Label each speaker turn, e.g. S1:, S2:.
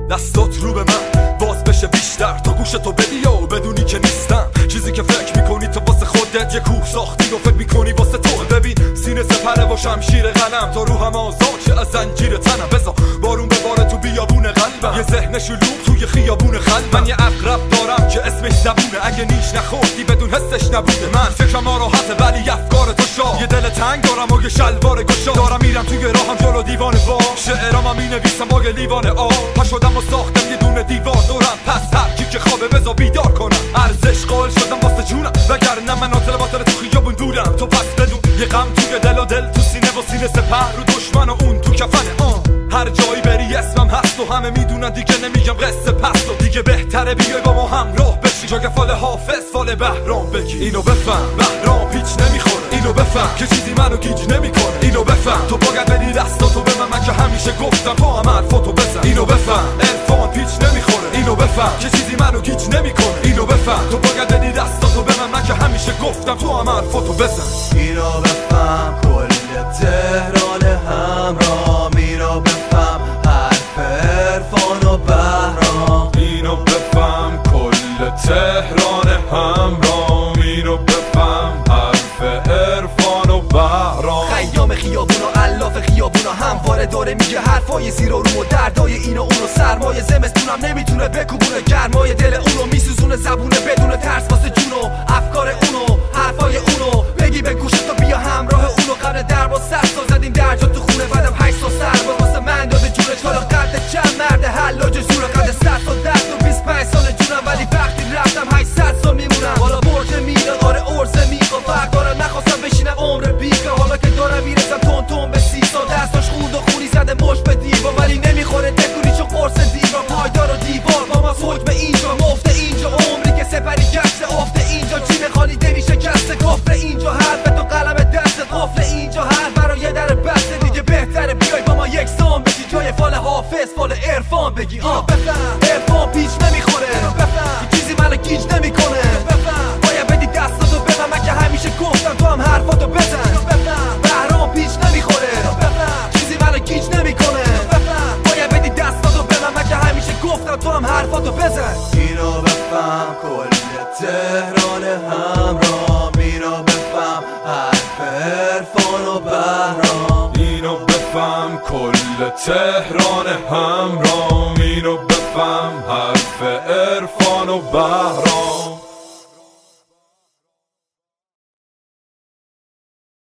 S1: دستات رو به من باز بشه بیشتر تا گوشتو بدی و بدونی که نیستم چیزی که فکر میکنی تو واسه خودت یه کوه ساختی و فکر میکنی واسه تو. ببین سینه سپره و شمشیر قلم تا روحم آزاد شه از زنجیر تنم. بذار بارون بباره تو بیابون قلبم، یه ذهن شلوغ توی خیابون خلبم. من یه عقرب دارم که اسمش زبونه، اگه نیش نخوردی بدون حسش نبوده. من فکرم راحته ولی افکار تو شاه، یه دل تنگ دارم و یه شلوار گشا. دارم میرم توی راهم جلو دیوانه وا، شعرامم مینویسم با یه لیوان آب. پا شدم و ساختم یه دونه دیوار دورم، پس هر کی که خوابه بذار بیدار کنم. ارزش قائل شدم واسه جونم، وگرنه من باطل تو خیابون دورم. تو پس بدون یه غم توی دل و دل تو سینه و سینه سپر رو دشمن و اون تو کفنه. هر جایی بری اسمم هست و همه میدونن دیگه نمیگم قصه پست و دیگه بهتره بیای با ما همراه بشی. جا که فال حافظ فال بهرام بگی. اینو بفهم بهرام پیچ نمیخوره، اینو بفهم که چیزی منو گیج نمیکنه. اینو بفهم تو باید بدی دستاتو به من که همیشه گفتم تو هم حرفاتو بزن. اینو بفهم عرفان پیچ نمیخوره، اینو بفهم که چیزی منو گیج نمیکنه. اینو بفهم تو باید بدی دستاتو به من که همیشه گفتم تو هم حرفاتو بزن.
S2: اینو بفهم کل تهران همراه، اینو بفهم حرف عرفان و بهرام.
S3: اینو بفهم کل تهران همراه، اینو بفهم حرف عرفان و بهرام.
S2: خیام خیابون و الاف خیابون و همواره داره میگه حرفای زیر و رو و دردای اینو اونو. سرمایه زمستونم نمیتونه بکوبونه، گرمای دل اونو میسوزونه زبونه بدون ترس واسه جونو. افکار اونو حرفای اونو بگی به گوشت و بیا همراه اونو. قبل درب و سر زدیم درجا تو خونه، بعدم 8 سال سر واسه من داده جونش. حالا قد چند مرد حلاج زور، قد 100 سال درد و 25 سال جونم. ولی وقتی رفتم 800 سال میمونم. حالا برج میره آره ارزه میقا فرق داره، نخواستم بشینم عمر بیگا. حالا که دارم میرسم تون تون به 30 سال، دستاش خورد و خونی زده مش به دیوار. ولی نمیخوره تکونی چون قرص دیوار. پایدار و دیوار با ما فوج به اینجا مفته اینجا. عمری که سپری گشت افته اینجا. چی میخوانی دلی شکسته کفر اینجا. حرف تو قلم دست قفل اینجا. هر برای یه در بسته دیگه بهتره بیای با ما یک سام بشی. جای فال حافظ فال عرفان بگی. اینو بفهم عرفان پیچ نمیخوره، اینو بفهم چیزی منو گیج نمیکنه. بفهم باید بدی دستاتو به من که همیشه گفتم تو هم حرفاتو بزن. اینو بفهم بهرام پیچ نمیخوره، اینو بفهم چیزی منو گیج نمیکنه. بفهم باید بدی دستاتو به من که همیشه گفتم تو هم حرفاتو بزن. اینو بفهم کل تهران همراه، اینو بفهم حرف عرفان و بهرام.
S3: اینو بفهم کل تهران همراه، اینو بفهم حرف عرفان و بهرام.